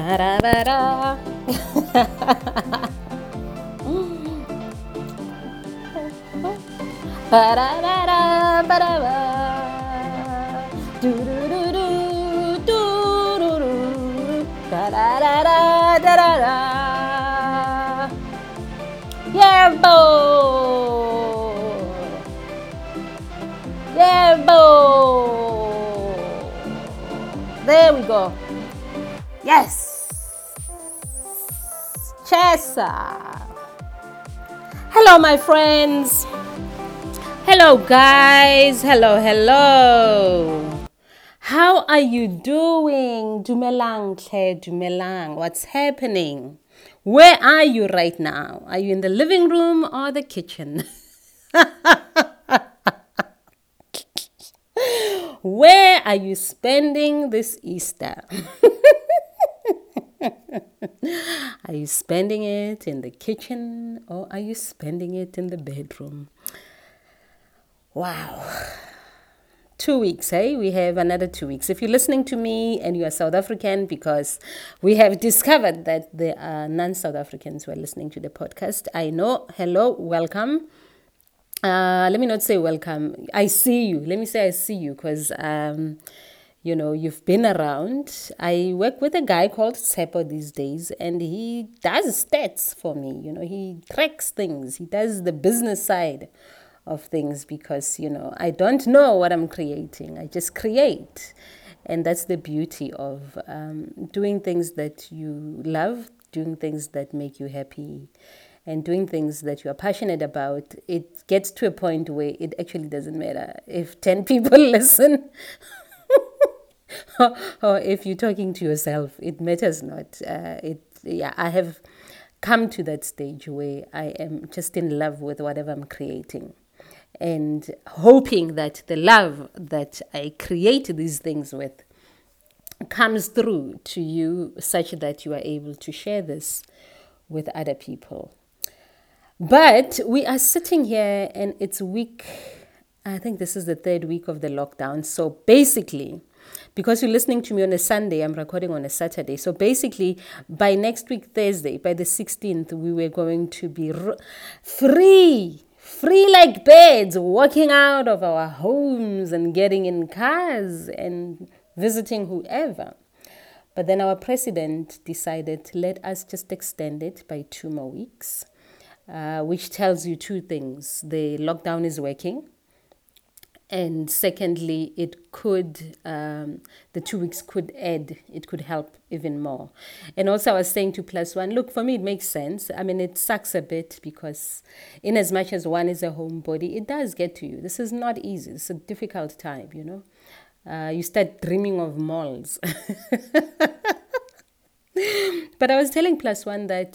Ba-da-ba-da. Ba-da-ba-da, ba-da-ba. Do-do-do-do, do-do-do. Da-da-da-da, da-da-da. Yeah, boy. Yeah, boy. There we go. Yes. Chesa. Hello, my friends. Hello, guys. Hello. How are you doing? Dumelang, Claire, Dumelang. What's happening? Where are you right now? Are you in the living room or the kitchen? Where are you spending this Easter? Are you spending it in the kitchen or are you spending it in the bedroom? Wow. 2 weeks, hey? We have another 2 weeks. If you're listening to me and you are South African, because we have discovered that there are non-South Africans who are listening to the podcast, I know. Hello, welcome. Let me not say welcome. I see you. Let me say I see you because, you've been around. I work with a guy called Tsepo these days, and he does stats for me. He tracks things. He does the business side of things because, I don't know what I'm creating. I just create. And that's the beauty of doing things that you love, doing things that make you happy, and doing things that you are passionate about. It gets to a point where it actually doesn't matter if 10 people listen or if you're talking to yourself. It matters not. I have come to that stage where I am just in love with whatever I'm creating and hoping that the love that I create these things with comes through to you such that you are able to share this with other people. But we are sitting here and it's I think this is the 3rd week of the lockdown. So basically, because you're listening to me on a Sunday, I'm recording on a Saturday. So basically, by next week, Thursday, by the 16th, we were going to be free like birds, walking out of our homes and getting in cars and visiting whoever. But then our president decided, let us just extend it by 2 more weeks, which tells you 2 things. The lockdown is working. And secondly, it could, the 2 weeks could add, it could help even more. And also I was saying to Plus One, look, for me, it makes sense. I mean, it sucks a bit because in as much as one is a homebody, it does get to you. This is not easy. It's a difficult time, you start dreaming of malls. But I was telling Plus One that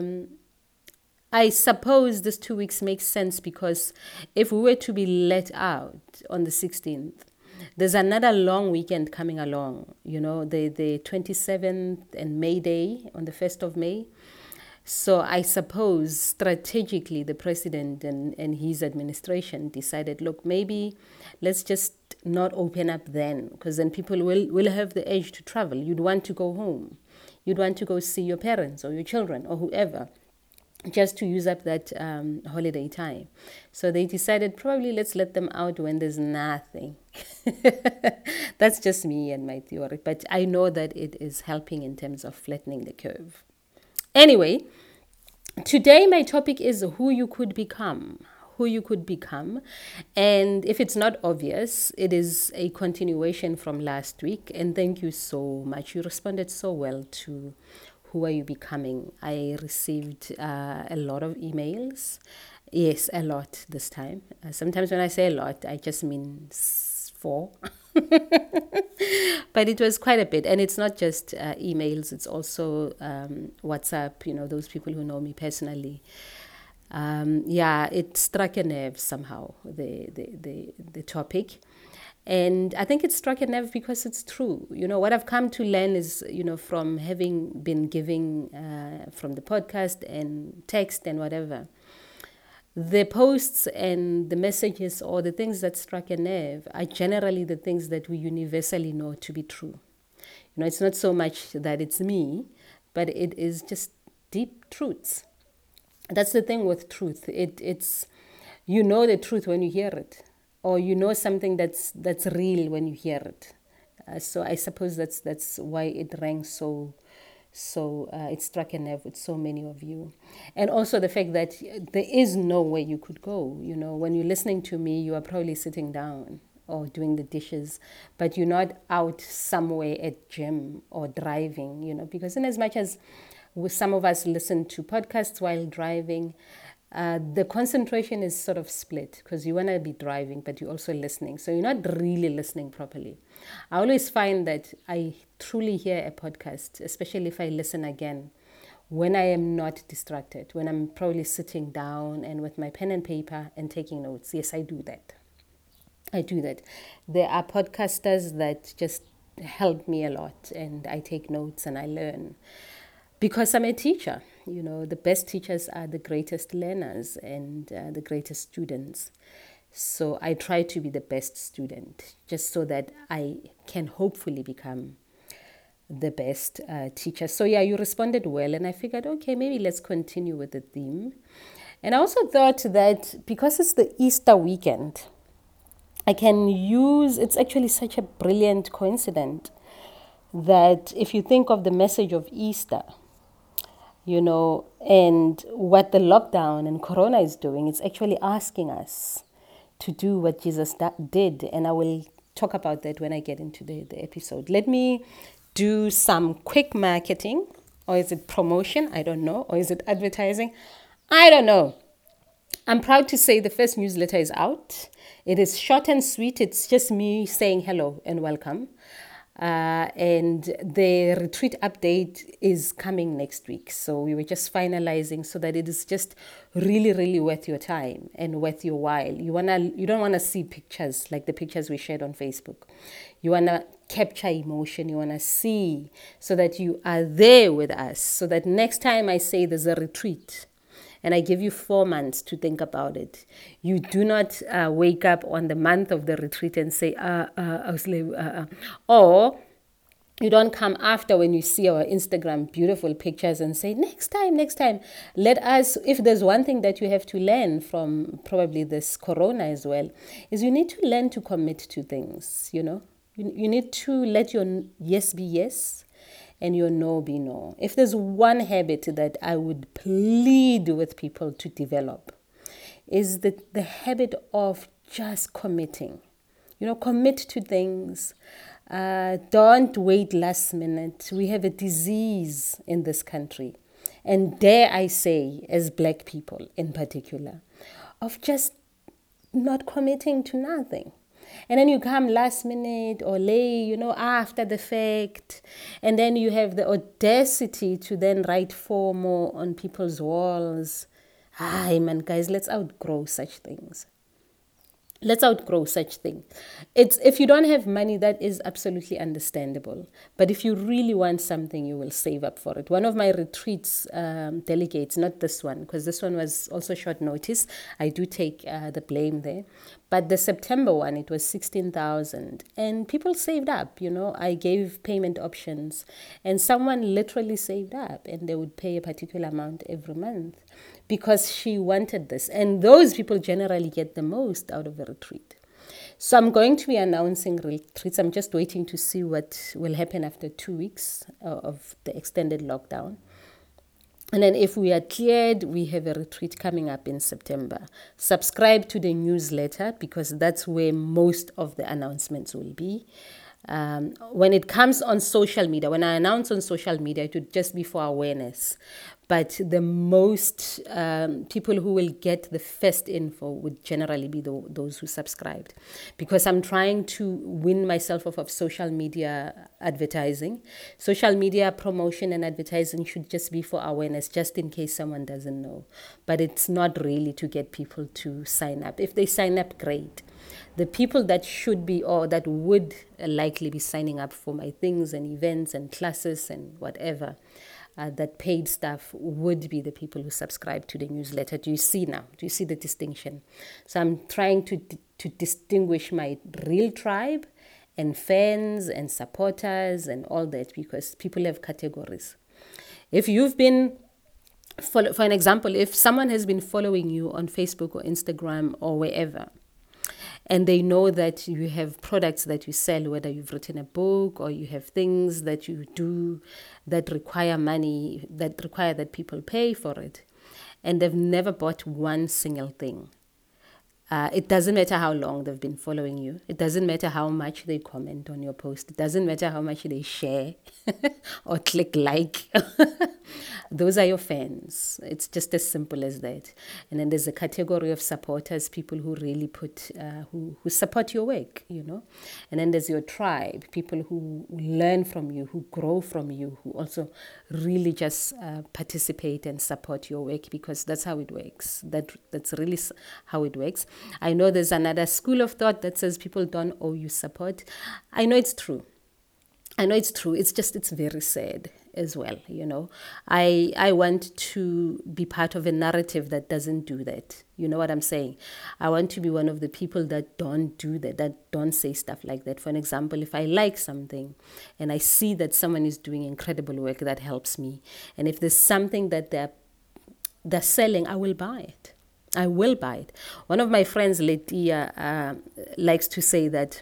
I suppose this 2 weeks makes sense because if we were to be let out on the 16th, there's another long weekend coming along, the 27th and May Day on the 1st of May. So I suppose strategically the president and his administration decided, look, maybe let's just not open up then, because then people will have the urge to travel. You'd want to go home. You'd want to go see your parents or your children or whoever, just to use up that holiday time. So they decided probably let's let them out when there's nothing. That's just me and my theory. But I know that it is helping in terms of flattening the curve. Anyway, today my topic is who you could become. And if it's not obvious, it is a continuation from last week. And thank you so much. You responded so well to who are you becoming. I received a lot of emails. Yes, a lot this time. Sometimes when I say a lot, I just mean 4. But it was quite a bit. And it's not just emails. It's also WhatsApp, those people who know me personally. It struck a nerve somehow, the topic. And I think it struck a nerve because it's true. What I've come to learn is, from having been giving from the podcast and text and whatever, the posts and the messages or the things that struck a nerve are generally the things that we universally know to be true. It's not so much that it's me, but it is just deep truths. That's the thing with truth. It's you know the truth when you hear it, or you know something that's real when you hear it. So I suppose that's why it rang so it struck a nerve with so many of you. And also the fact that there is nowhere you could go. When you're listening to me, you are probably sitting down or doing the dishes, but you're not out somewhere at gym or driving, because in as much as some of us listen to podcasts while driving, the concentration is sort of split because you want to be driving, but you're also listening. So you're not really listening properly. I always find that I truly hear a podcast, especially if I listen again, when I am not distracted, when I'm probably sitting down and with my pen and paper and taking notes. Yes, I do that. I do that. There are podcasters that just help me a lot, and I take notes and I learn. Because I'm a teacher, the best teachers are the greatest learners and the greatest students. So I try to be the best student just so that I can hopefully become the best teacher. So yeah, you responded well, and I figured, okay, maybe let's continue with the theme. And I also thought that because it's the Easter weekend, I can use, it's actually such a brilliant coincidence that if you think of the message of Easter, and what the lockdown and Corona is doing, it's actually asking us to do what Jesus did. And I will talk about that when I get into the episode. Let me do some quick marketing, or is it promotion? I don't know. Or is it advertising? I don't know. I'm proud to say the first newsletter is out. It is short and sweet. It's just me saying hello and welcome. And the retreat update is coming next week. So we were just finalizing so that it is just really, really worth your time and worth your while. You don't wanna see pictures like the pictures we shared on Facebook. You wanna capture emotion. You wanna see so that you are there with us. So that next time I say there's a retreat, and I give you 4 months to think about it. You do not wake up on the month of the retreat and say, or you don't come after when you see our Instagram beautiful pictures and say, next time. Let us, if there's one thing that you have to learn from probably this Corona as well, is you need to learn to commit to things, You need to let your yes be yes and your no be no. If there's one habit that I would plead with people to develop, is the habit of just committing. Commit to things. Don't wait last minute. We have a disease in this country, and dare I say, as Black people in particular, of just not committing to nothing. And then you come last minute or late, after the fact. And then you have the audacity to then write FOMO on people's walls. Hi, man, guys, let's outgrow such things. Let's outgrow such thing. It's if you don't have money, that is absolutely understandable. But if you really want something, you will save up for it. One of my retreats delegates, not this one, because this one was also short notice. I do take the blame there. But the September one, it was 16,000, and people saved up. I gave payment options, and someone literally saved up, and they would pay a particular amount every month because she wanted this. And those people generally get the most out of the retreat. So I'm going to be announcing retreats. I'm just waiting to see what will happen after 2 weeks of the extended lockdown. And then if we are cleared, we have a retreat coming up in September. Subscribe to the newsletter because that's where most of the announcements will be. When it comes on social media, when I announce on social media, it would just be for awareness. But the most people who will get the first info would generally be those who subscribed. Because I'm trying to win myself off of social media advertising. Social media promotion and advertising should just be for awareness, just in case someone doesn't know. But it's not really to get people to sign up. If they sign up, great. The people that should be or that would likely be signing up for my things and events and classes and whatever, that paid stuff would be the people who subscribe to the newsletter. Do you see now? Do you see the distinction? So I'm trying to distinguish my real tribe and fans and supporters and all that, because people have categories. If you've been, for an example, if someone has been following you on Facebook or Instagram or wherever, and they know that you have products that you sell, whether you've written a book or you have things that you do that require money, that require that people pay for it, and they've never bought one single thing. It doesn't matter how long they've been following you. It doesn't matter how much they comment on your post. It doesn't matter how much they share or click like. Those are your fans. It's just as simple as that. And then there's a category of supporters, people who really who support your work, And then there's your tribe, people who learn from you, who grow from you, who also really just participate and support your work, because that's how it works. That's really how it works. I know there's another school of thought that says people don't owe you support. I know it's true. It's just, it's very sad as well, I want to be part of a narrative that doesn't do that. You know what I'm saying? I want to be one of the people that don't do that don't say stuff like that. For an example, if I like something and I see that someone is doing incredible work, that helps me. And if there's something that they're selling, I will buy it. One of my friends, Letia, likes to say that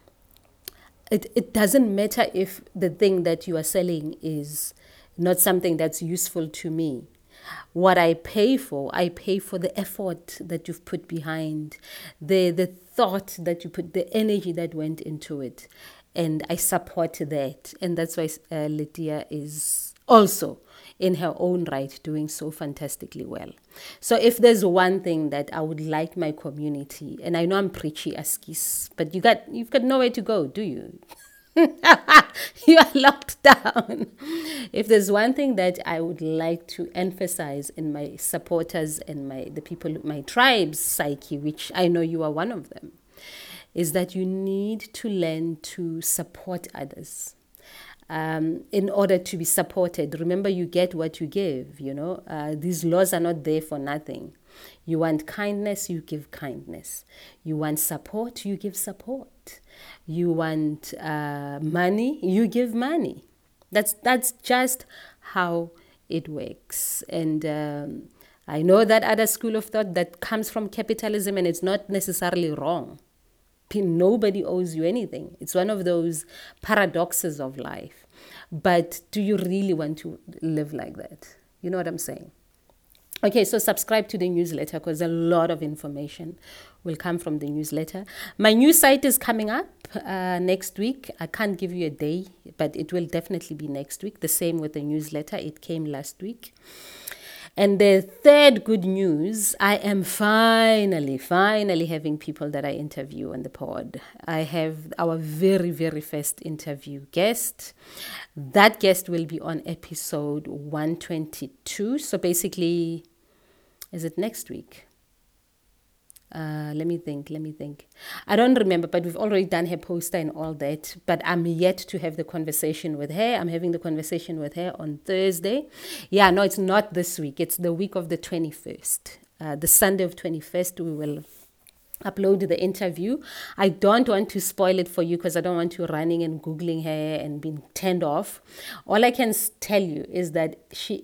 it doesn't matter if the thing that you are selling is not something that's useful to me. What I pay for the effort that you've put behind, the thought that you put, the energy that went into it. And I support that. And that's why Letia is also in her own right doing so fantastically well. So if there's one thing that I would like my community, and I know I'm preachy Askis, but you've got nowhere to go, do you? You are locked down. If there's one thing that I would like to emphasize in my supporters and the people, my tribe's psyche, which I know you are one of them, is that you need to learn to support others. In order to be supported. Remember, you get what you give, These laws are not there for nothing. You want kindness, you give kindness. You want support, you give support. You want money, you give money. That's just how it works. And I know that other school of thought that comes from capitalism, and it's not necessarily wrong. Nobody owes you anything. It's one of those paradoxes of life. But do you really want to live like that? You know what I'm saying? Okay, so subscribe to the newsletter, because a lot of information will come from the newsletter. My new site is coming up next week. I can't give you a day, but it will definitely be next week. The same with the newsletter. It came last week. And the third good news, I am finally having people that I interview on the pod. I have our very, very first interview guest. That guest will be on episode 122. So basically, is it next week? Let me think. I don't remember, but we've already done her poster and all that. But I'm yet to have the conversation with her. I'm having the conversation with her on Thursday. Yeah, no, it's not this week. It's the week of the 21st. The Sunday of 21st, we will upload the interview. I don't want to spoil it for you, because I don't want you running and Googling her and being turned off. All I can tell you is that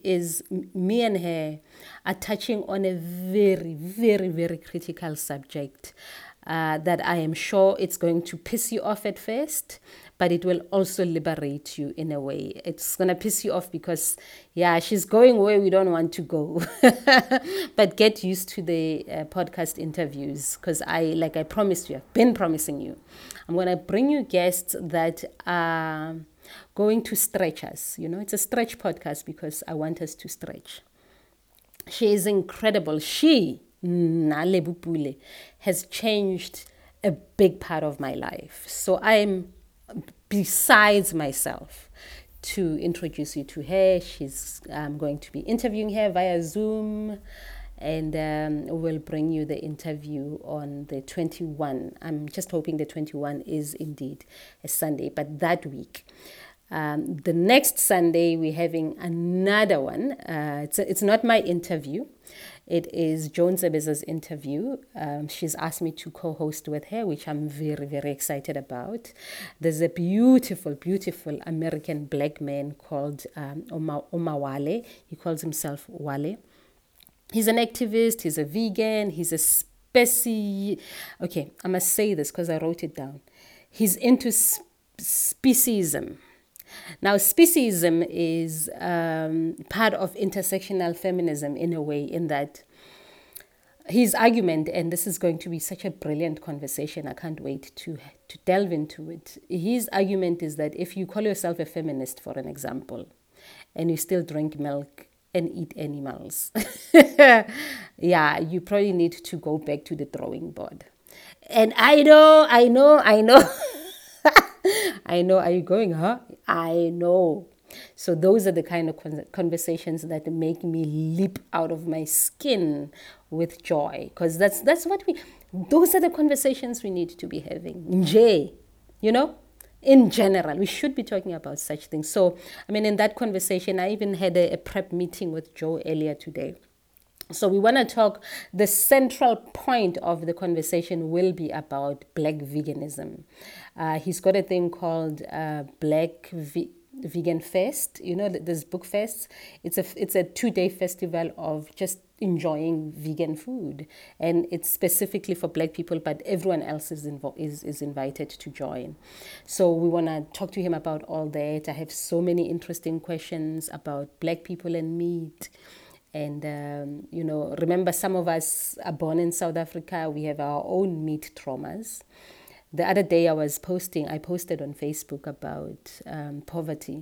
me and her are touching on a very, very, very critical subject that I am sure it's going to piss you off at first, but it will also liberate you in a way. It's going to piss you off because, she's going where we don't want to go. But get used to the podcast interviews, because like I promised you, I've been promising you, I'm going to bring you guests that are going to stretch us. It's a stretch podcast because I want us to stretch. She is incredible. She, Nalebo Pule, has changed a big part of my life. So I'm besides myself to introduce you to her. I'm going to be interviewing her via Zoom, and we'll bring you the interview on the 21. I'm just hoping the 21 is indeed a Sunday, but that week. The next Sunday, we're having another one. It's not my interview. It is Joan Zebeza's interview. She's asked me to co-host with her, which I'm very, very excited about. There's a beautiful, beautiful American black man called Omar Wale. He calls himself Wale. He's an activist, he's a vegan, he's a okay, I must say this because I wrote it down. He's into speciesism. Now, speciesism is part of intersectional feminism in a way, in that his argument, and this is going to be such a brilliant conversation, I can't wait to delve into it. His argument is that if you call yourself a feminist, for an example, and you still drink milk and eat animals, yeah, you probably need to go back to the drawing board. And I know. I know. Are you going, huh? I know. So those are the kind of conversations that make me leap out of my skin with joy, because that's what those are the conversations we need to be having. Nje, you know? In general, we should be talking about such things. So, I mean, in that conversation, I even had a prep meeting with Joe earlier today. So we want to talk, the central point of the conversation will be about Black veganism. He's got a thing called Black Vegan Fest. You know, this book fest. It's a 2-day festival of just enjoying vegan food, and it's specifically for Black people, but everyone else is invited to join. So we want to talk to him about all that. I have so many interesting questions about Black people and meat. And, you know, remember, some of us are born in South Africa. We have our own meat traumas. The other day I posted on Facebook about poverty.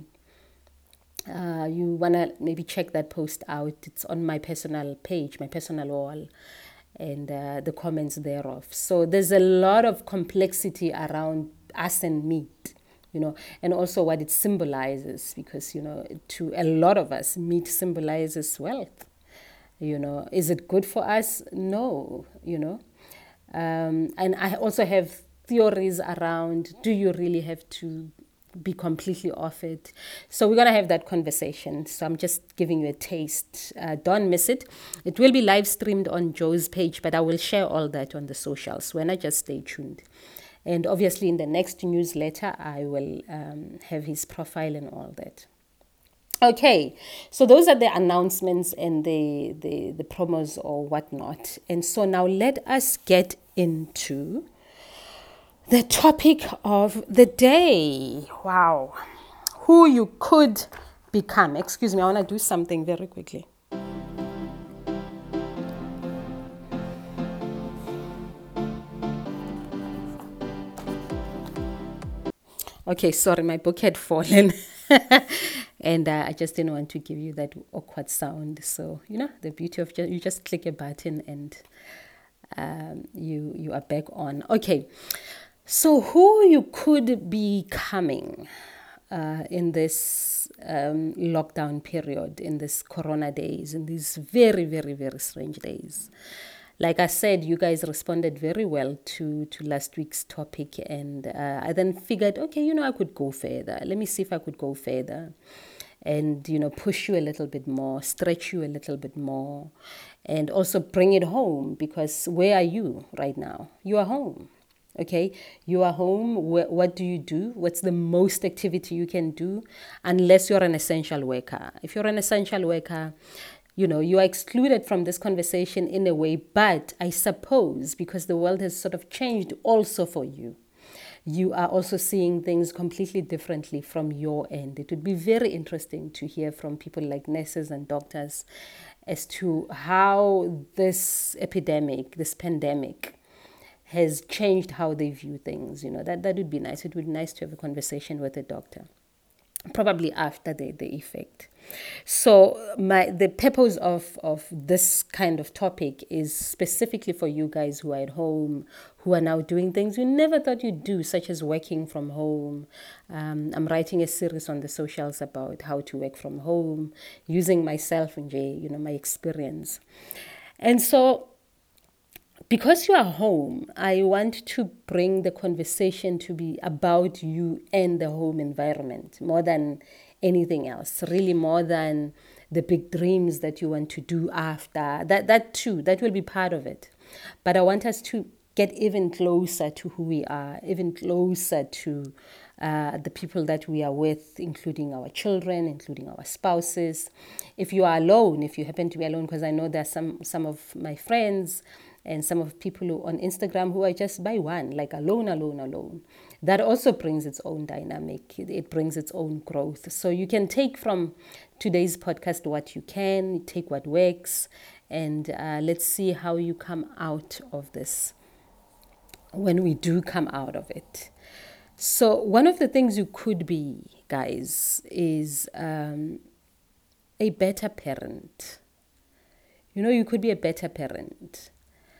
You want to maybe check that post out. It's on my personal page, my personal wall, and the comments thereof. So there's a lot of complexity around us and meat, you know, and also what it symbolizes, because, you know, to a lot of us, meat symbolizes wealth. You know, is it good for us? No, you know. And I also have theories around, do you really have to be completely off it? So we're going to have that conversation. So I'm just giving you a taste. Don't miss it. It will be live streamed on Joe's page, but I will share all that on the socials. When I just stay tuned. And obviously in the next newsletter, I will have his profile and all that. Okay, so those are the announcements and the promos or whatnot. And so now let us get into the topic of the day. Wow. Who you could become. Excuse me, I want to do something very quickly. Okay, sorry, my book had fallen. And I just didn't want to give you that awkward sound. So, you know, the beauty of you just click a button and you are back on. Okay, so who you could be becoming in this lockdown period, in this corona days, in these very, very, very strange days. Like I said, you guys responded very well to last week's topic, and I then figured, okay, you know, I could go further. Let me see if I could go further and, you know, push you a little bit more, stretch you a little bit more, and also bring it home, because where are you right now? You are home. Okay, you are home. What do you do? What's the most activity you can do? Unless you're an essential worker. If you're an essential worker, you know, you are excluded from this conversation in a way, but I suppose because the world has sort of changed also for you, you are also seeing things completely differently from your end. It would be very interesting to hear from people like nurses and doctors as to how this epidemic, this pandemic, has changed how they view things. You know, that would be nice. It would be nice to have a conversation with a doctor, probably after the effect. So the purpose of this kind of topic is specifically for you guys who are at home, who are now doing things you never thought you'd do, such as working from home. I'm writing a series on the socials about how to work from home, using myself and you know, my experience. And so, because you are home, I want to bring the conversation to be about you and the home environment more than anything else, really more than the big dreams that you want to do after. That too, that will be part of it. But I want us to get even closer to who we are, even closer to the people that we are with, including our children, including our spouses. If you are alone, if you happen to be alone, because I know there are some of my friends and some of people who, on Instagram, who are just by one, like alone, alone, alone. That also brings its own dynamic. It brings its own growth. So you can take from today's podcast what you can, take what works, and let's see how you come out of this when we do come out of it. So one of the things you could be, guys, is a better parent. You know, you could be a better parent.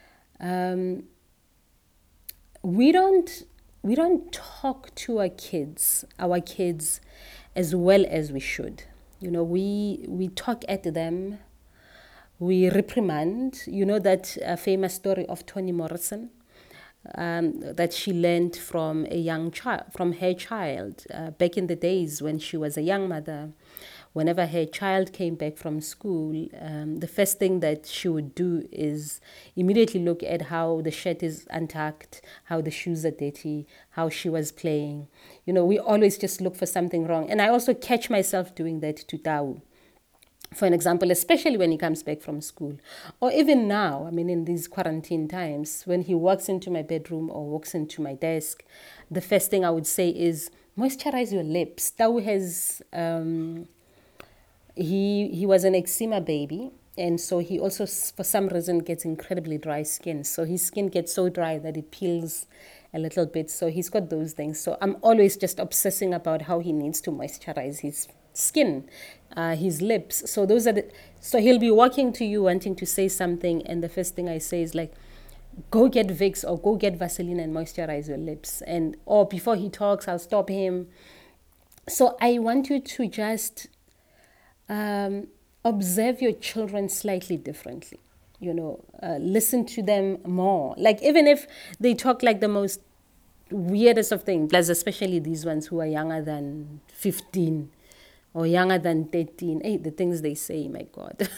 We don't talk to our kids as well as we should. You know, we talk at them, we reprimand. You know that famous story of Toni Morrison, that she learned from a young child, from her child, back in the days when she was a young mother. Whenever her child came back from school, the first thing that she would do is immediately look at how the shirt is untucked, how the shoes are dirty, how she was playing. You know, we always just look for something wrong. And I also catch myself doing that to Tau, for an example, especially when he comes back from school. Or even now, I mean, in these quarantine times, when he walks into my bedroom or walks into my desk, the first thing I would say is, moisturize your lips. Tau has... He was an eczema baby, and so he also, for some reason, gets incredibly dry skin. So his skin gets so dry that it peels a little bit. So he's got those things. So I'm always just obsessing about how he needs to moisturize his skin, his lips. So those are the. So he'll be walking to you wanting to say something, and the first thing I say is like, go get Vicks or go get Vaseline and moisturize your lips. And or before he talks, I'll stop him. So I want you to just observe your children slightly differently. You know, listen to them more. Like, even if they talk like the most weirdest of things, plus especially these ones who are younger than 15 or younger than 13. Hey, the things they say, my God.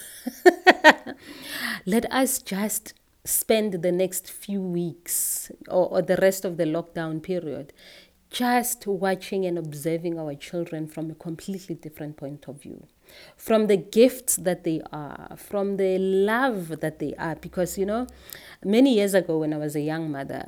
Let us just spend the next few weeks or the rest of the lockdown period just watching and observing our children from a completely different point of view, from the gifts that they are, from the love that they are. Because, you know, many years ago when I was a young mother,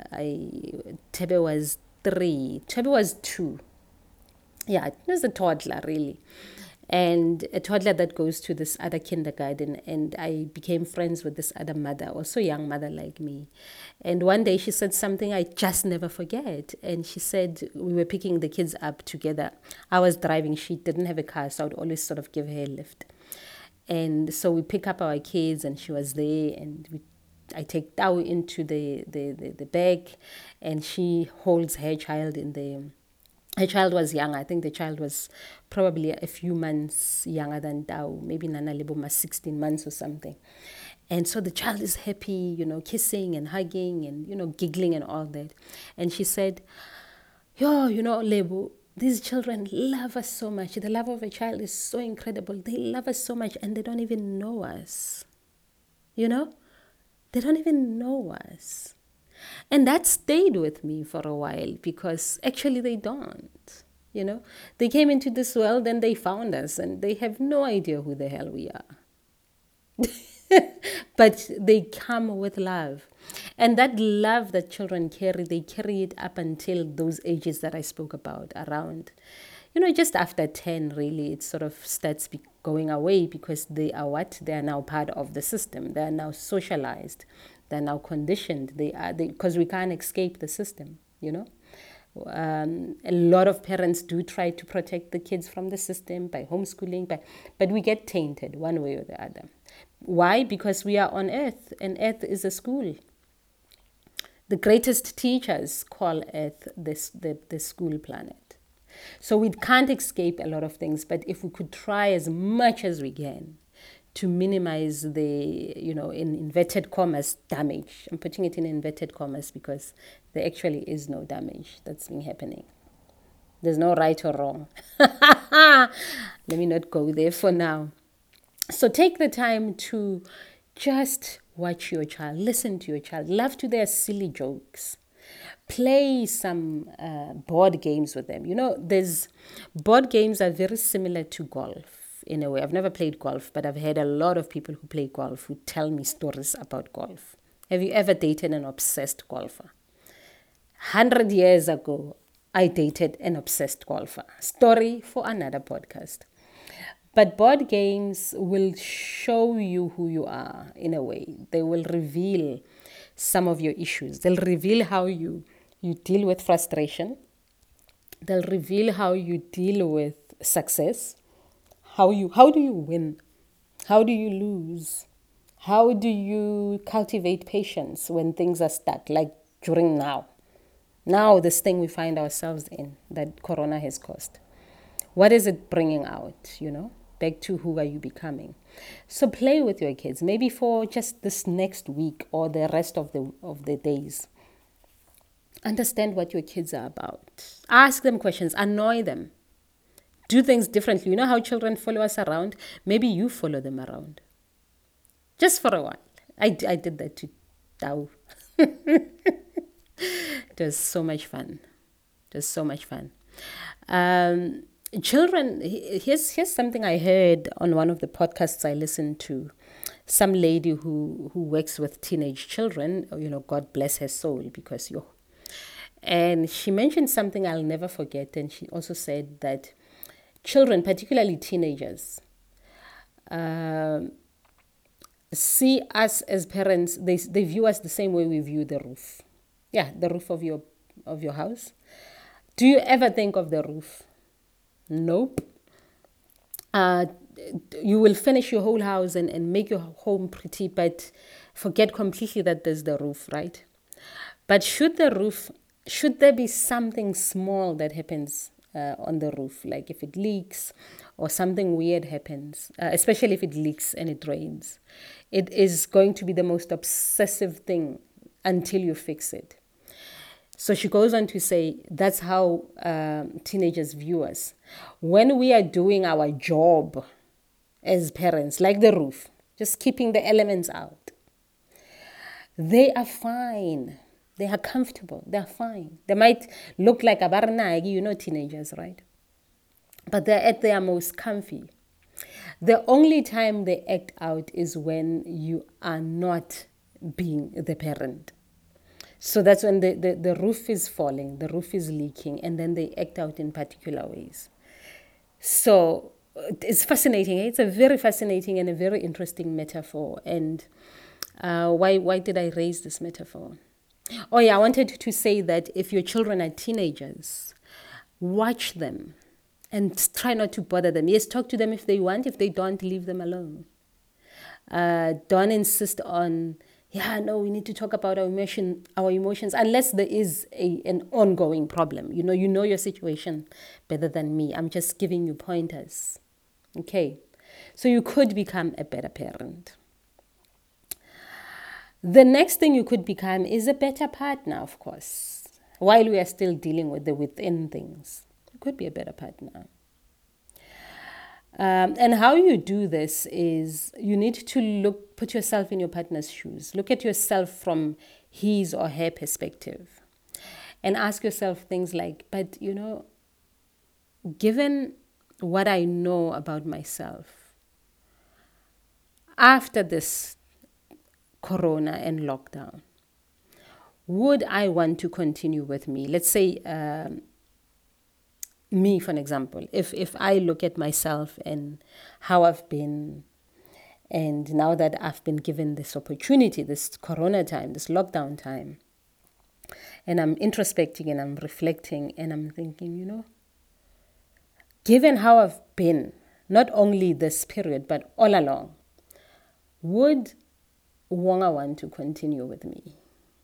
Tebe was 3, Tebe was 2. Yeah, it was a toddler, really. And a toddler that goes to this other kindergarten. And I became friends with this other mother, also a young mother like me. And one day she said something I just never forget. And she said, we were picking the kids up together. I was driving. She didn't have a car, so I would always sort of give her a lift. And so we pick up our kids, and she was there. And I take Tao into the bag, and she holds her child in the... Her child was young. I think the child was probably a few months younger than Tao, maybe Nana Leboma, 16 months or something. And so the child is happy, you know, kissing and hugging and, you know, giggling and all that. And she said, yo, you know, Lebo, these children love us so much. The love of a child is so incredible. They love us so much, and they don't even know us. You know? They don't even know us. And that stayed with me for a while, because actually they don't. You know, they came into this world and they found us, and they have no idea who the hell we are. But they come with love. And that love that children carry, they carry it up until those ages that I spoke about, around, you know, just after 10, really, it sort of starts going away, because they are what? They are now part of the system. They are now socialized. They're now conditioned. Because we can't escape the system, you know. A lot of parents do try to protect the kids from the system by homeschooling, but we get tainted one way or the other. Why? Because we are on Earth, and Earth is a school. The greatest teachers call Earth the school planet. So we can't escape a lot of things, but if we could try as much as we can to minimize the, you know, in inverted commas, damage. I'm putting it in inverted commas because there actually is no damage that's been happening. There's no right or wrong. Let me not go there for now. So take the time to just watch your child, listen to your child, laugh to their silly jokes, play some board games with them. There's board games are very similar to golf in a way. I've never played golf, but I've heard a lot of people who play golf who tell me stories about golf. Have you ever dated an obsessed golfer? 100 years ago, I dated an obsessed golfer. Story for another podcast. But board games will show you who you are in a way. They will reveal some of your issues. They'll reveal how you deal with frustration. They'll reveal how you deal with success. How do you win? How do you lose? How do you cultivate patience when things are stuck, like during now? Now, this thing we find ourselves in that Corona has caused. What is it bringing out, Back to who are you becoming? So play with your kids, maybe for just this next week or the rest of the days. Understand what your kids are about. Ask them questions, annoy them. Do things differently. You know how children follow us around? Maybe you follow them around. Just for a while. I did that to Tao. It was so much fun. Children, here's something I heard on one of the podcasts I listened to. Some lady who works with teenage children, God bless her soul, because and she mentioned something I'll never forget. And she also said that children, particularly teenagers, see us as parents. They view us the same way we view the roof. Yeah, the roof of your house. Do you ever think of the roof? Nope. You will finish your whole house and make your home pretty, but forget completely that there's the roof, right? But should there be something small that happens on the roof, like if it leaks or something weird happens, especially if it leaks and it rains, it is going to be the most obsessive thing until you fix it. So she goes on to say that's how teenagers view us. When we are doing our job as parents, like the roof, just keeping the elements out, they are fine. They are comfortable. They are fine. They might look like a baranagi, teenagers, right? But they're at their most comfy. The only time they act out is when you are not being the parent. So that's when the roof is falling, the roof is leaking, and then they act out in particular ways. So it's fascinating. It's a very fascinating and a very interesting metaphor. And why did I raise this metaphor? Oh yeah, I wanted to say that if your children are teenagers, watch them and try not to bother them. Yes, talk to them if they want. If they don't, leave them alone. Don't insist on, we need to talk about our emotions, unless there is an ongoing problem. You know your situation better than me. I'm just giving you pointers. Okay, so you could become a better parent. The next thing you could become is a better partner, of course. While we are still dealing with the within things, you could be a better partner. And how you do this is you need to put yourself in your partner's shoes. Look at yourself from his or her perspective. And ask yourself things like, but given what I know about myself, after this Corona and lockdown, would I want to continue with me? Let's say me, for an example, if I look at myself and how I've been, and now that I've been given this opportunity, this Corona time, this lockdown time, and I'm introspecting and I'm reflecting and I'm thinking, given how I've been, not only this period, but all along, would Wonga want to continue with me?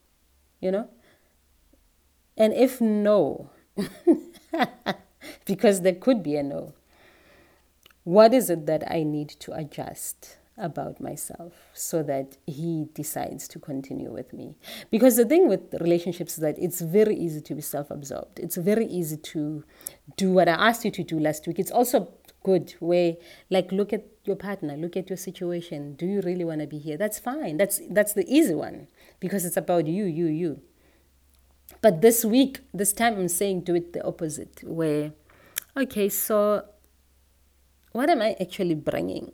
And if no, because there could be a no, what is it that I need to adjust about myself so that he decides to continue with me? Because the thing with relationships is that it's very easy to be self-absorbed. It's very easy to do what I asked you to do last week. It's also good, where like look at your partner, look at your situation. Do you really want to be here? That's fine. That's the easy one because it's about you. But this week, this time I'm saying do it the opposite, where okay, so what am I actually bringing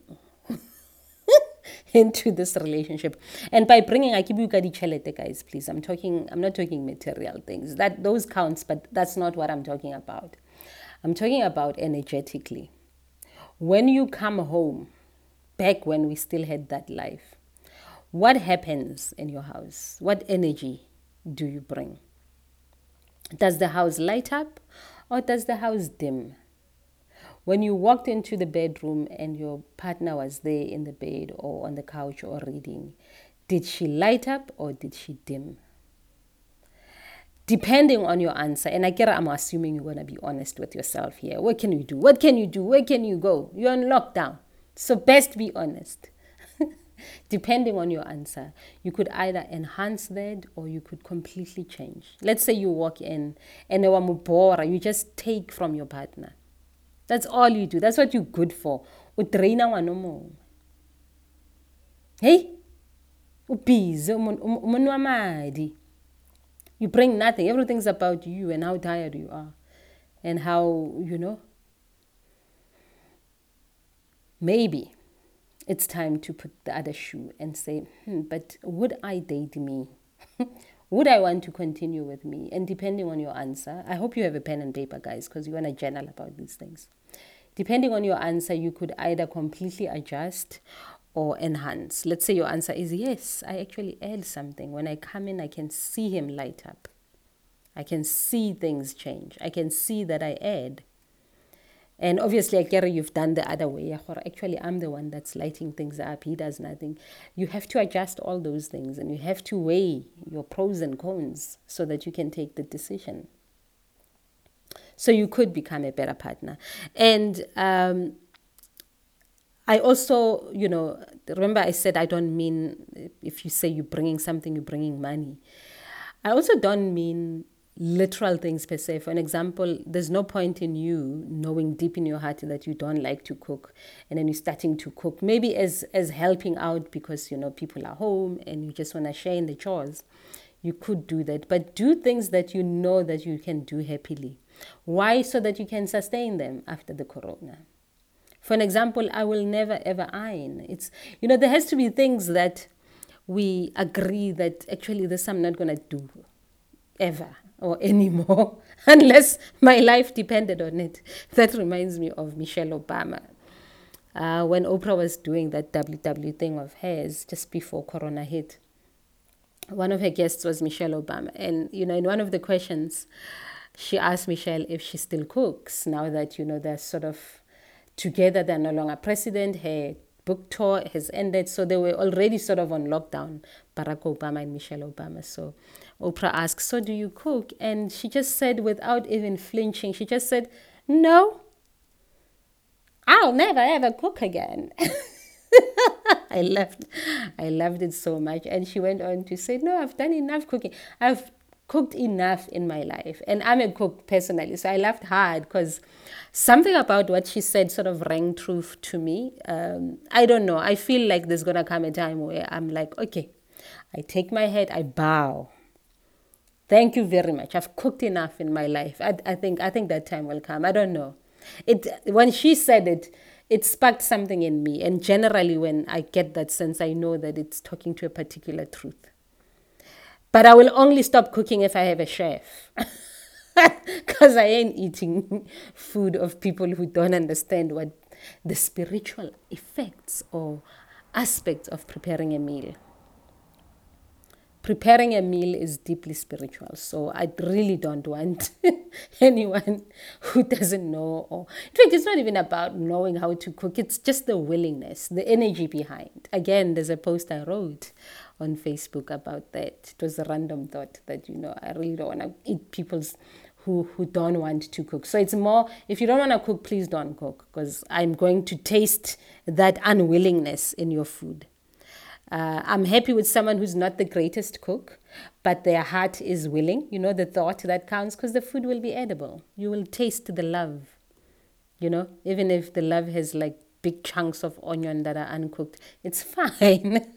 into this relationship? And by bringing, I keep you chelete, guys, please. I'm not talking material things. That those counts, but that's not what I'm talking about. I'm talking about energetically. When you come home, back when we still had that life, what happens in your house? What energy do you bring? Does the house light up or does the house dim? When you walked into the bedroom and your partner was there in the bed or on the couch or reading, did she light up or did she dim? Depending on your answer, and I'm assuming you're going to be honest with yourself here. What can you do? What can you do? Where can you go? You're on lockdown. So best be honest. Depending on your answer, you could either enhance that or you could completely change. Let's say you walk in and you just take from your partner. That's all you do. That's what you're good for. Hey, you bring nothing. Everything's about you and how tired you are. And how, maybe it's time to put the other shoe and say, but would I date me? Would I want to continue with me? And depending on your answer, I hope you have a pen and paper, guys, because you want to journal about these things. Depending on your answer, you could either completely adjust or enhance. Let's say your answer is yes, I actually add something. When I come in, I can see him light up. I can see things change. I can see that I add. And obviously, Gary, you've done the other way. Actually, I'm the one that's lighting things up. He does nothing. You have to adjust all those things and you have to weigh your pros and cons so that you can take the decision. So you could become a better partner. And I also, remember I said I don't mean if you say you're bringing something, you're bringing money. I also don't mean literal things per se. For an example, there's no point in you knowing deep in your heart that you don't like to cook and then you're starting to cook, maybe as helping out because people are home and you just want to share in the chores. You could do that, but do things that you know that you can do happily. Why? So that you can sustain them after the corona. For an example, I will never ever iron. It's there has to be things that we agree that actually this I'm not gonna do ever or anymore unless my life depended on it. That reminds me of Michelle Obama. When Oprah was doing that WW thing of hers just before Corona hit, one of her guests was Michelle Obama. And, in one of the questions, she asked Michelle if she still cooks now that, they're sort of together, they're no longer president. Her book tour has ended. So they were already sort of on lockdown, Barack Obama and Michelle Obama. So Oprah asked, so do you cook? And she just said, without even flinching, she just said, no, I'll never ever cook again. I loved it so much. And she went on to say, no, I've done enough cooking. I've cooked enough in my life. And I'm a cook personally. So I laughed hard because something about what she said sort of rang true to me. I don't know. I feel like there's going to come a time where I'm like, okay, I take my head, I bow. Thank you very much. I've cooked enough in my life. I think that time will come. I don't know. When she said it, it sparked something in me. And generally, when I get that sense, I know that it's talking to a particular truth. But I will only stop cooking if I have a chef. Because I ain't eating food of people who don't understand what the spiritual effects or aspects of preparing a meal. Preparing a meal is deeply spiritual. So I really don't want anyone who doesn't know. Or in fact, it's not even about knowing how to cook. It's just the willingness, the energy behind. Again, there's a post I wrote on Facebook about that. It was a random thought that, I really don't want to eat people's who don't want to cook. So it's more, if you don't want to cook, please don't cook, because I'm going to taste that unwillingness in your food. I'm happy with someone who's not the greatest cook, but their heart is willing. The thought that counts, because the food will be edible. You will taste the love even if the love has like big chunks of onion that are uncooked, it's fine.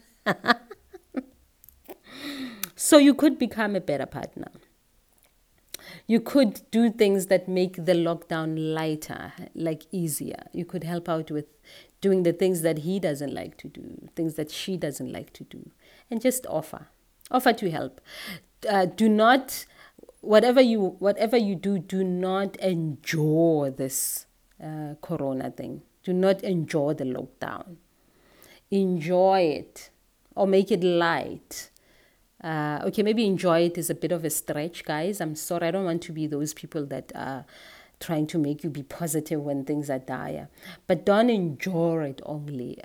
So you could become a better partner. You could do things that make the lockdown lighter, like easier. You could help out with doing the things that he doesn't like to do, things that she doesn't like to do, and just offer to help. Do not, whatever you do not endure this corona thing. Do not endure the lockdown. Enjoy it or make it light. Okay, maybe enjoy it is a bit of a stretch, guys. I'm sorry. I don't want to be those people that are trying to make you be positive when things are dire. But don't enjoy it only.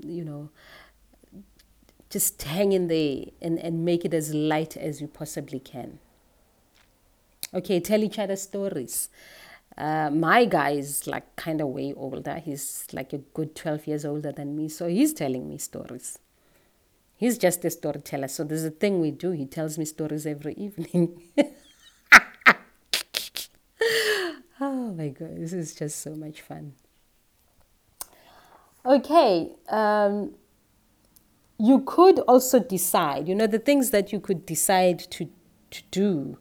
Just hang in there and make it as light as you possibly can. Okay, tell each other stories. My guy is like kind of way older. He's like a good 12 years older than me. So he's telling me stories. He's just a storyteller. So there's a thing we do. He tells me stories every evening. Oh my God, this is just so much fun. Okay, you could also decide, the things that you could decide to do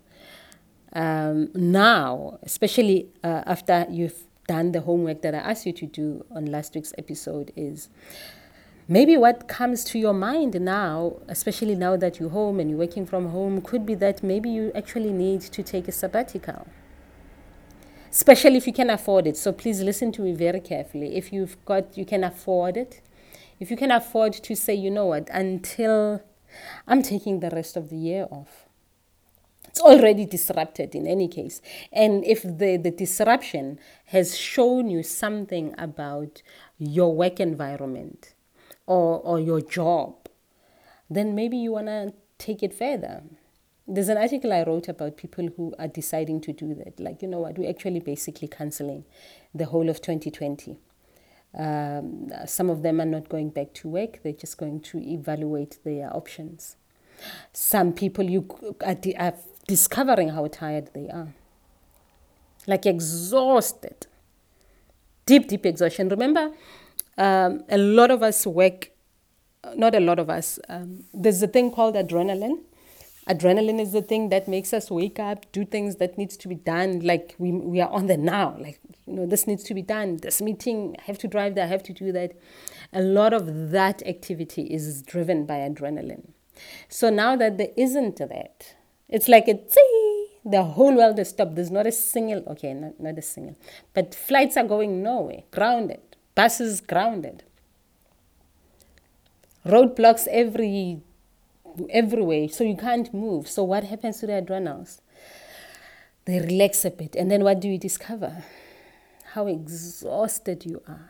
now, especially after you've done the homework that I asked you to do on last week's episode, is maybe what comes to your mind now, especially now that you're home and you're working from home, could be that maybe you actually need to take a sabbatical, especially if you can afford it. So please listen to me very carefully. If you can afford it, if you can afford to say, you know what, until I'm taking the rest of the year off. It's already disrupted in any case. And if the disruption has shown you something about your work environment or your job, then maybe you want to take it further. There's an article I wrote about people who are deciding to do that. Like, you know what, we're actually basically canceling the whole of 2020. Some of them are not going back to work. They're just going to evaluate their options. Some people you are discovering how tired they are. Like exhausted. Deep exhaustion. Remember, a lot of us work, not a lot of us, there's a thing called adrenaline. Adrenaline is the thing that makes us wake up, do things that needs to be done. Like we are on the now. Like, this needs to be done. This meeting, I have to drive there, I have to do that. A lot of that activity is driven by adrenaline. So now that there isn't that, it's like the whole world is stopped. There's not a single, okay, not a single, but flights are going nowhere, grounded, buses grounded, roadblocks everywhere, so you can't move. So what happens to the adrenals? They relax a bit, and then what do you discover? How exhausted you are.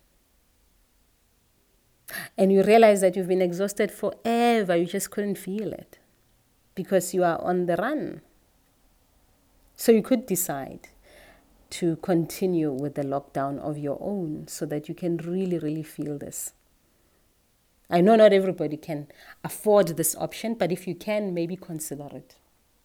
And you realize that you've been exhausted forever. You just couldn't feel it because you are on the run. So you could decide to continue with the lockdown of your own so that you can really, really feel this. I know not everybody can afford this option, but if you can, maybe consider it.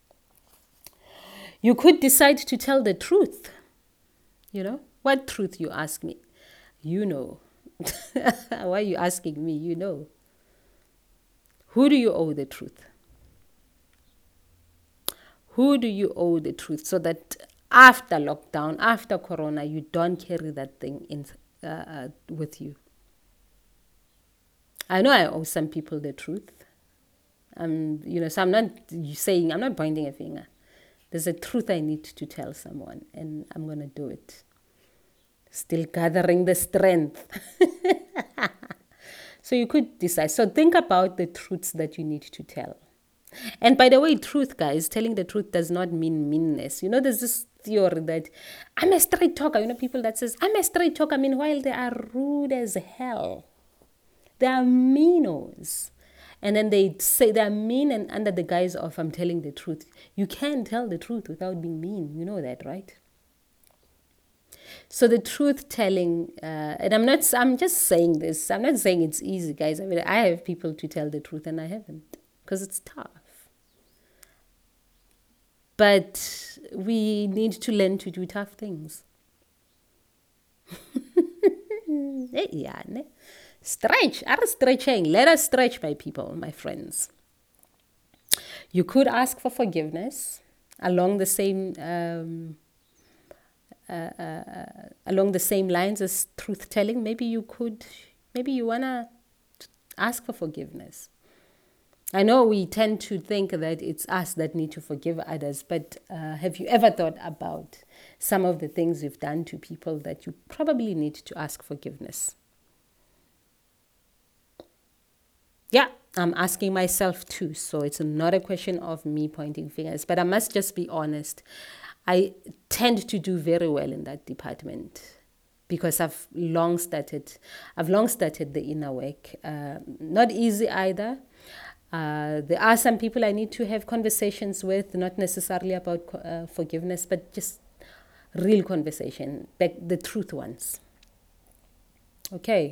You could decide to tell the truth. What truth, you ask me? You know. Why are you asking me? You know. Who do you owe the truth? Who do you owe the truth so that after lockdown, after corona, you don't carry that thing in with you? I know I owe some people the truth. So I'm not pointing a finger. There's a truth I need to tell someone, and I'm going to do it. Still gathering the strength. So you could decide. So think about the truths that you need to tell. And by the way, truth, guys, telling the truth does not mean meanness. There's this theory that I'm a straight talker. People that says, I'm a straight talker. Meanwhile, they are rude as hell. They are meanos. And then they say they're mean and under the guise of I'm telling the truth. You can tell the truth without being mean. You know that, right? So the truth telling, and I'm just saying this. I'm not saying it's easy, guys. I have people to tell the truth and I haven't because it's tough. But we need to learn to do tough things. Yeah, ne? Stretch. Are stretching. Let us stretch, my people, my friends. You could ask for forgiveness along the same along the same lines as truth telling. Maybe you wanna ask for forgiveness. I know we tend to think that it's us that need to forgive others, but have you ever thought about some of the things you've done to people that you probably need to ask forgiveness? Yeah, I'm asking myself too. So it's not a question of me pointing fingers, but I must just be honest. I tend to do very well in that department because I've long started the inner work. Not easy either. There are some people I need to have conversations with, not necessarily about forgiveness, but just real conversation, the truth ones. Okay.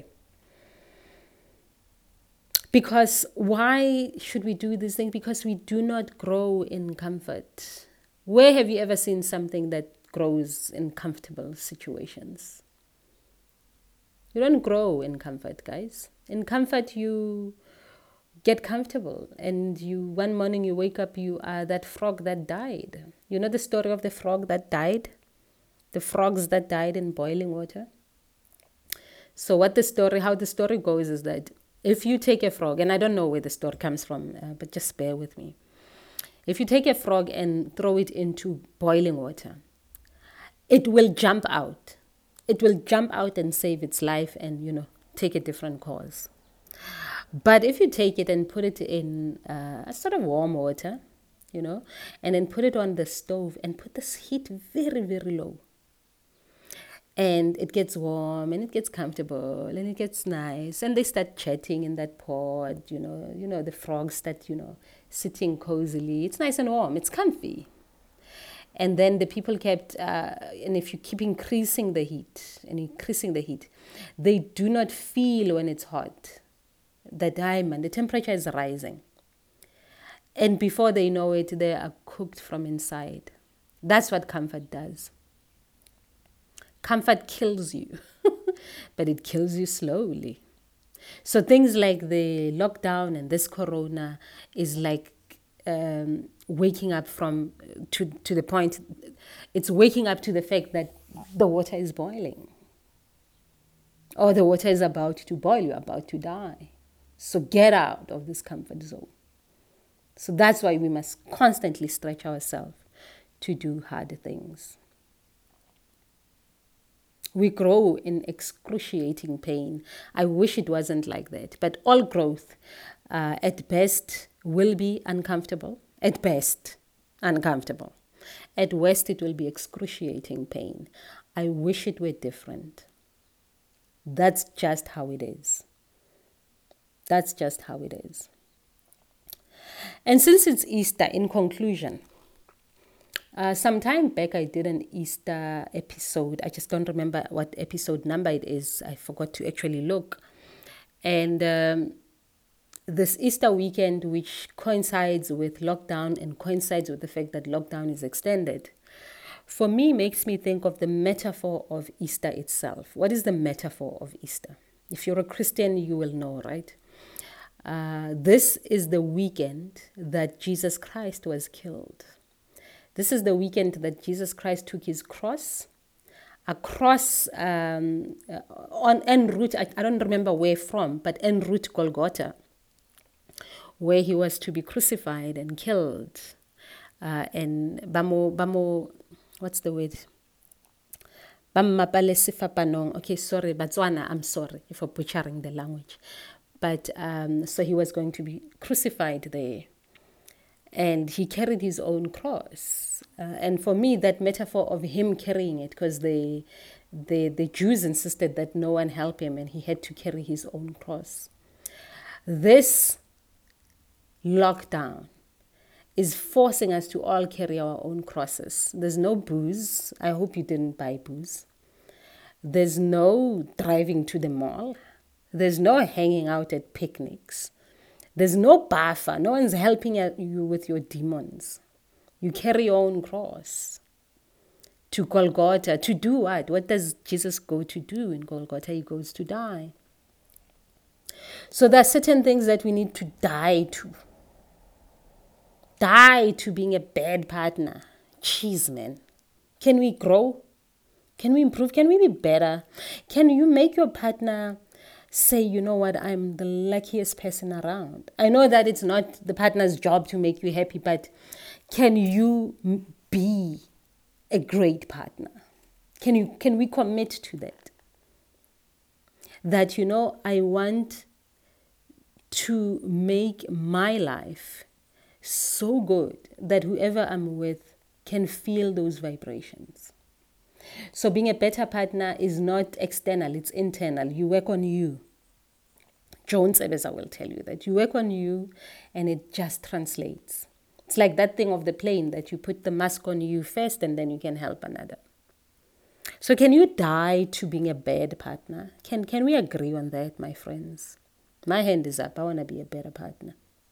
Because why should we do this thing? Because we do not grow in comfort. Where have you ever seen something that grows in comfortable situations? You don't grow in comfort, guys. In comfort, you get comfortable, and one morning you wake up, you are that frog that died. You know the story of the frog that died? The frogs that died in boiling water? So how the story goes is that if you take a frog, and I don't know where the story comes from, but just bear with me. If you take a frog and throw it into boiling water, it will jump out. It will jump out and save its life and, take a different course. But if you take it and put it in a sort of warm water, and then put it on the stove and put this heat very, very low, and it gets warm and it gets comfortable and it gets nice, and they start chatting in that pot, the frogs start, sitting cozily. It's nice and warm, it's comfy. And then the people kept, and if you keep increasing the heat, they do not feel when it's hot. The temperature is rising. And before they know it, they are cooked from inside. That's what comfort does. Comfort kills you, but it kills you slowly. So things like the lockdown and this corona is like waking up to the point, it's waking up to the fact that the water is boiling. Or the water is about to boil, you're about to die. So get out of this comfort zone. So that's why we must constantly stretch ourselves to do hard things. We grow in excruciating pain. I wish it wasn't like that. But all growth, at best, will be uncomfortable. At best, uncomfortable. At worst, it will be excruciating pain. I wish it were different. That's just how it is. That's just how it is. And since it's Easter, in conclusion, some time back I did an Easter episode. I just don't remember what episode number it is. I forgot to actually look. And this Easter weekend, which coincides with lockdown and coincides with the fact that lockdown is extended, for me makes me think of the metaphor of Easter itself. What is the metaphor of Easter? If you're a Christian, you will know, right? This is the weekend that Jesus Christ was killed. This is the weekend that Jesus Christ took his cross across on en route, I don't remember where from, but en route Golgotha, where he was to be crucified and killed. And bamo, what's the word? Okay, sorry, Batswana, I'm sorry for butchering the language. But so he was going to be crucified there. And he carried his own cross. And for me, that metaphor of him carrying it, because the Jews insisted that no one help him and he had to carry his own cross. This lockdown is forcing us to all carry our own crosses. There's no booze. I hope you didn't buy booze. There's no driving to the mall. There's no hanging out at picnics. There's no bafa. No one's helping you with your demons. You carry your own cross to Golgotha. To do what? What does Jesus go to do in Golgotha? He goes to die. So there are certain things that we need to die to. Die to being a bad partner. Jeez, man. Can we grow? Can we improve? Can we be better? Can you make your partner say, you know what, I'm the luckiest person around? I know that it's not the partner's job to make you happy, but can you be a great partner? Can we commit to that? That, you know, I want to make my life so good that whoever I'm with can feel those vibrations. So being a better partner is not external, it's internal. You work on you. Joan Sebesa will tell you that you work on you and it just translates. It's like that thing of the plane that you put the mask on you first and then you can help another. So can you die to being a bad partner? Can we agree on that, my friends? My hand is up. I want to be a better partner.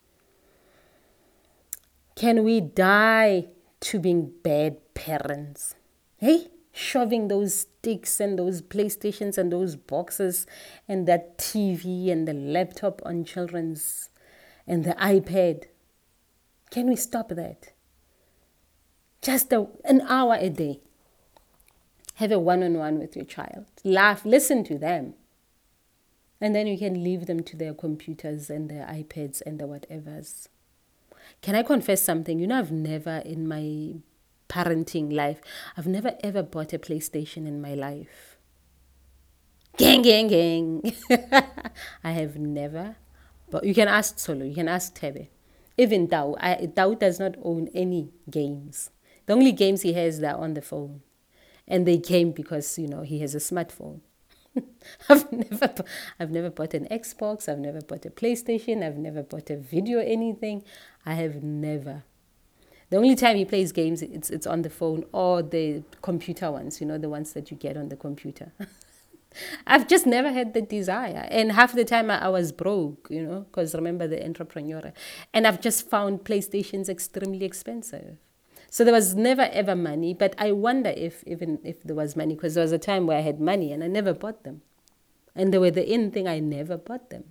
Can we die to being bad parents? Hey, shoving those sticks and those PlayStations and those boxes and that TV and the laptop on children's and the iPad. Can we stop that? Just an hour a day. Have a one-on-one with your child. Laugh, listen to them. And then you can leave them to their computers and their iPads and the whatevers. Can I confess something? You know, I've never in my parenting life, I've never ever bought a PlayStation in my life. Gang, gang, gang. I have never. But you can ask Solo, you can ask Tebe. Even Tao does not own any games. The only games he has are on the phone. And they came because, you know, he has a smartphone. I've never bought an Xbox. I've never bought a PlayStation. I've never bought a video anything. I have never. The only time he plays games, it's on the phone or the computer ones, you know, the ones that you get on the computer. I've just never had the desire. And half the time I was broke, you know, because remember the entrepreneur. And I've just found PlayStations extremely expensive. So there was never ever money, but I wonder if there was money, because there was a time where I had money and I never bought them. And they were the in thing, I never bought them.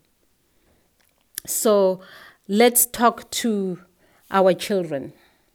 So let's talk to our children.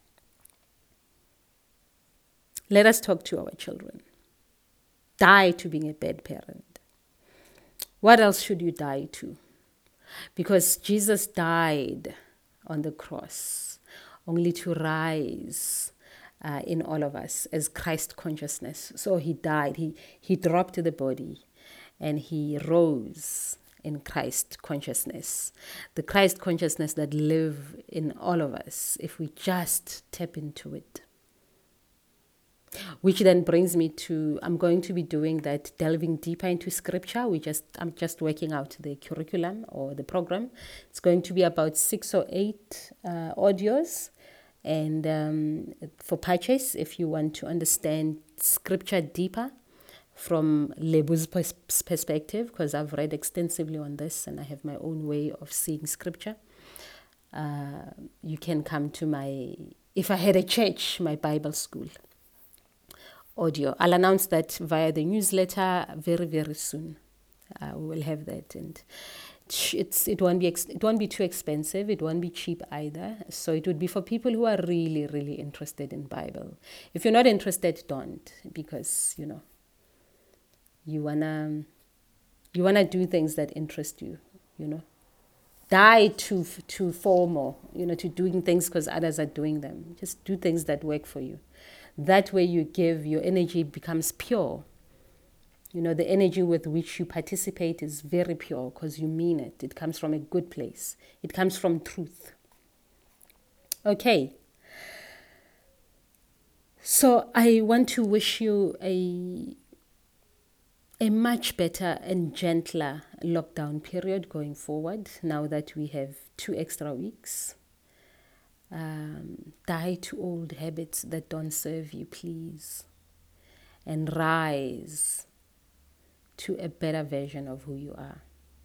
Let us talk to our children. Die to being a bad parent. What else should you die to? Because Jesus died on the cross only to rise in all of us as Christ consciousness. So he died. He dropped the body and he rose in Christ consciousness. The Christ consciousness that lives in all of us if we just tap into it. Which then brings me to, I'm going to be doing that, delving deeper into scripture. I'm just working out the curriculum or the program. It's going to be about 6 or 8 audios. And for purchase, if you want to understand scripture deeper from Lebu's perspective, because I've read extensively on this and I have my own way of seeing scripture, you can come to my, if I had a church, my Bible school audio. I'll announce that via the newsletter very, very soon. We will have that, and it won't be too expensive. It won't be cheap either. So it would be for people who are really, really interested in Bible. If you're not interested, don't, because you wanna do things that interest you. Die to FOMO, to doing things because others are doing them. Just do things that work for you. That way you give, your energy becomes pure. The energy with which you participate is very pure because you mean it. It comes from a good place. It comes from truth. Okay. So I want to wish you a much better and gentler lockdown period going forward now that we have 2 extra weeks. Die to old habits that don't serve you, please. And rise to a better version of who you are.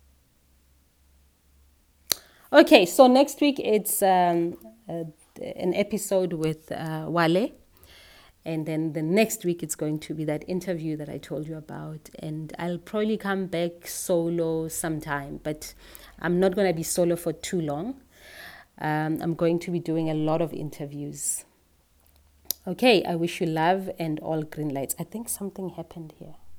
Okay, so next week it's an episode with Wale. And then the next week, it's going to be that interview that I told you about. And I'll probably come back solo sometime, but I'm not going to be solo for too long. I'm going to be doing a lot of interviews. Okay, I wish you love and all green lights. I think something happened here.